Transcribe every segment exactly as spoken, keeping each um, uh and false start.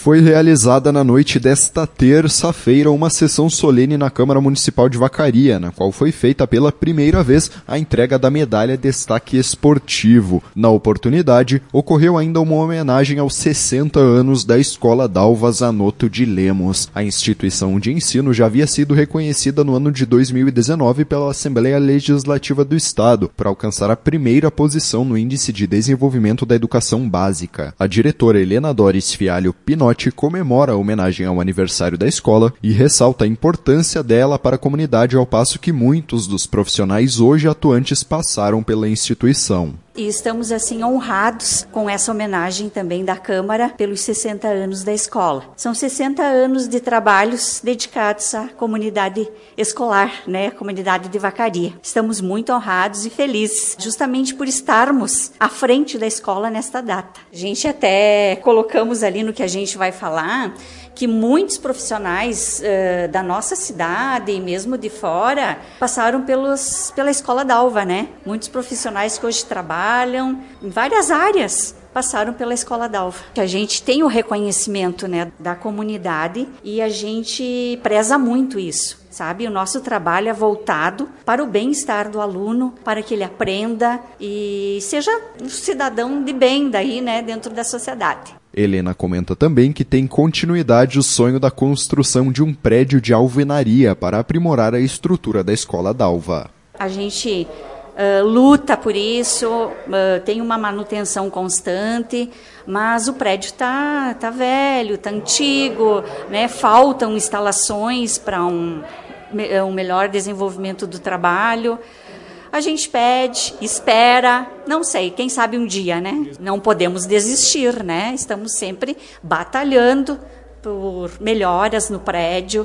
Foi realizada na noite desta terça-feira uma sessão solene na Câmara Municipal de Vacaria, na qual foi feita pela primeira vez a entrega da medalha Destaque Esportivo. Na oportunidade, ocorreu ainda uma homenagem aos sessenta anos da Escola Dalva Zanotto de Lemos. A instituição de ensino já havia sido reconhecida no ano de dois mil e dezenove pela Assembleia Legislativa do Estado, para alcançar a primeira posição no Índice de Desenvolvimento da Educação Básica. A diretora Helena Doris Fialho Pinotti comemora a homenagem ao aniversário da escola e ressalta a importância dela para a comunidade, ao passo que muitos dos profissionais hoje atuantes passaram pela instituição. E estamos assim honrados com essa homenagem também da Câmara pelos sessenta anos da escola. São sessenta anos de trabalhos dedicados à comunidade escolar, né, comunidade de Vacaria. Estamos muito honrados e felizes, justamente por estarmos à frente da escola nesta data. A gente até colocamos ali no que a gente vai falar que muitos profissionais uh, da nossa cidade e mesmo de fora passaram pelos, pela Escola Dalva, né? Muitos profissionais que hoje trabalham em várias áreas passaram pela Escola Dalva. A gente tem o reconhecimento, né, da comunidade e a gente preza muito isso, sabe? O nosso trabalho é voltado para o bem-estar do aluno, para que ele aprenda e seja um cidadão de bem daí, né, dentro da sociedade. Helena comenta também que tem continuidade o sonho da construção de um prédio de alvenaria para aprimorar a estrutura da Escola Dalva. A gente uh, luta por isso, uh, tem uma manutenção constante, mas o prédio está tá velho, está antigo, né? Faltam instalações para um, um melhor desenvolvimento do trabalho. A gente pede, espera, não sei, quem sabe um dia, né? Não podemos desistir, né? Estamos sempre batalhando por melhoras no prédio,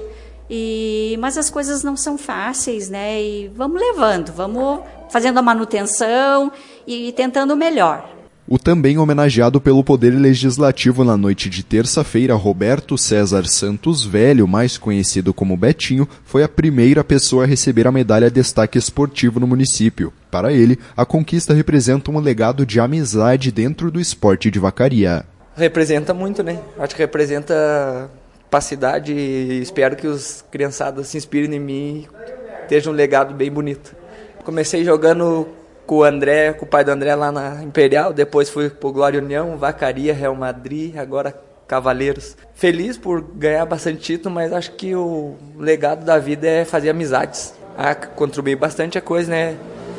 e, mas as coisas não são fáceis, né? E vamos levando, vamos fazendo a manutenção e tentando o melhor. O também homenageado pelo Poder Legislativo na noite de terça-feira, Roberto César Santos Velho, mais conhecido como Betinho, foi a primeira pessoa a receber a medalha Destaque Esportivo no município. Para ele, a conquista representa um legado de amizade dentro do esporte de Vacaria. Representa muito, né? Acho que representa para a cidade e espero que os criançados se inspirem em mim e esteja um legado bem bonito. Comecei jogando com o André, com o pai do André lá na Imperial, depois fui pro Glória União, Vacaria, Real Madrid, agora Cavaleiros. Feliz por ganhar bastante título, mas acho que o legado da vida é fazer amizades. Ah, contribuir bastante a coisa, né?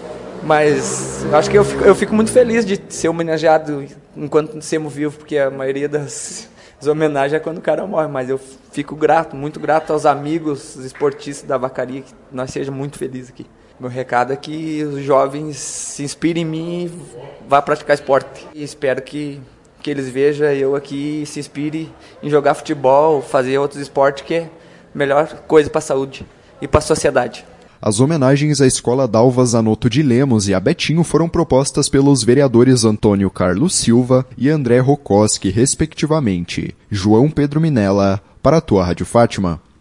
Mas acho que eu fico, eu fico muito feliz de ser homenageado enquanto sermos vivos, porque a maioria das, das homenagens é quando o cara morre, mas eu fico grato, muito grato aos amigos, os esportistas da Vacaria, que nós sejamos muito felizes aqui. Meu recado é que os jovens se inspirem em mim e vá praticar esporte. E espero que, que eles vejam eu aqui e se inspirem em jogar futebol, fazer outros esportes, que é a melhor coisa para a saúde e para a sociedade. As homenagens à Escola Dalva Zanotto de Lemos e a Betinho foram propostas pelos vereadores Antônio Carlos Silva e André Rokoski, respectivamente. João Pedro Minella, para a tua Rádio Fátima.